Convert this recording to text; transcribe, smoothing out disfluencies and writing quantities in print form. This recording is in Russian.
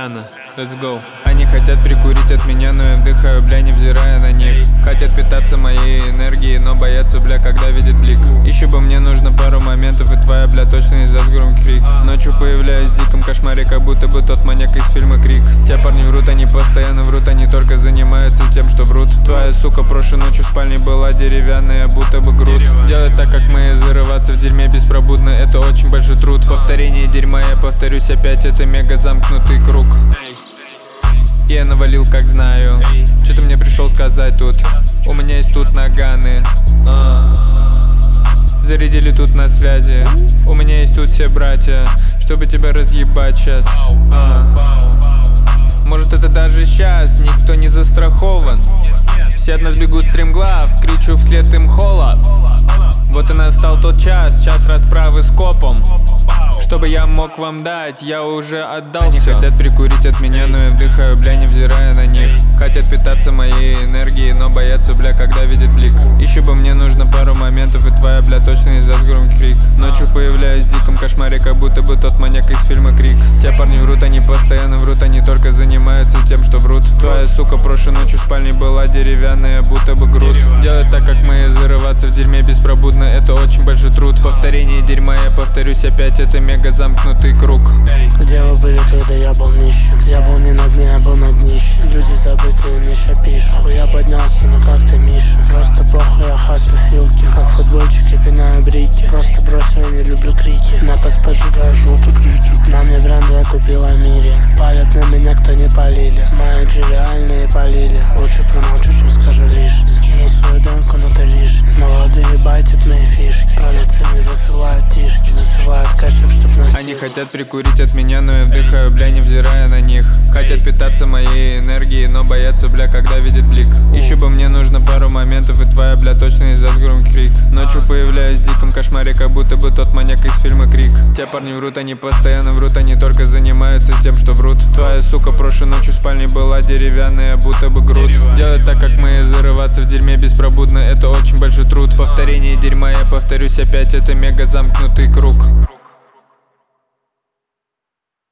Риана, let's go. Они хотят прикурить от меня, но я вдыхаю, бля, невзирая на них. Хотят питаться моей энергией, но боятся, бля, когда видят блик. Еще бы мне нужно пару моментов, и твоя, бля, точно издаст громкий крик. Ночью появляюсь в диком кошмаре, как будто бы тот маньяк из фильма Крик. Те парни врут, они постоянно врут, они только занимаются тем, что врут. Твоя сука прошлой ночью в спальне была деревянная, будто бы груд. Делать так, как мы, зарываться в дерьме беспробудно, это очень большой труд. Повторение дерьма, я повторюсь опять, это мега замкнутый круг. Я навалил, как знаю. Что ты мне пришел сказать тут? У меня есть тут наганы. Зарядили тут на связи. У меня есть тут все братья, чтобы тебя разъебать сейчас. Может, это даже сейчас никто не застрахован. Все от нас бегут стримглав, кричу вслед им хола. Вот и настал тот час расправы с копом. Чтобы я мог вам дать, я уже отдал. Они хотят прикурить от меня, но я вдыхаю, бля, невзирая на них. Хотят питаться моей энергией, но боятся, бля, когда видят блик. Еще бы мне нужно пару моментов, и твоя, бля, точно издаст громкий крик. Ночью появляюсь в диком кошмаре, как будто бы тот маньяк из фильма Крик. Те парни врут, они постоянно врут, они только занимаются тем, что врут. Твоя сука прошлой ночью в спальне была деревянная, будто бы груд. Делать так, как мы, зарываться в дерьме беспробудно, это очень большой труд. Повторение дерьма, я повторюсь опять, это мега замкнутый круг. Где вы были, когда я был нищим? Я был не на дне, я был на днище. Люди забытые мне ща пишут. Я поднялся, ну как ты, Миша? Просто плохо, я хаслю филки. Как футбольчики, пинаю брики. Просто бросил, я не люблю крики. На пас поджигаю желтый критик. На мне бренды я купил Амири. Палят на меня, кто не полили. Мои джи реальные полили. Лучше промолчу, чем скажу лишь. Скинул свою демку, но ты лишний. Молодые байтят мои фишки. Продавцы мне засылают тишки. Засылают кэшек, чтоб носить. Они хотят прикурить от меня, но я вдыхаю, бля, невзирая на них. Хотят питаться моей энергией, но боятся, бля, когда видят блик. Еще бы мне нужно пару моментов, и твоя, бля, точно издаст громкий крик. Ночью появляюсь в диком кошмаре, как будто бы тот маньяк из фильма Крик. Те парни врут, они постоянно врут, они только занимаются тем, что врут. Твоя сука прошлой ночью в спальне была деревянная, будто бы груд. Делать так, как мы, зарываться в дерьме беспробудно, это очень большой труд. Повторение дерьма, я повторюсь опять, это мега замкнутый круг.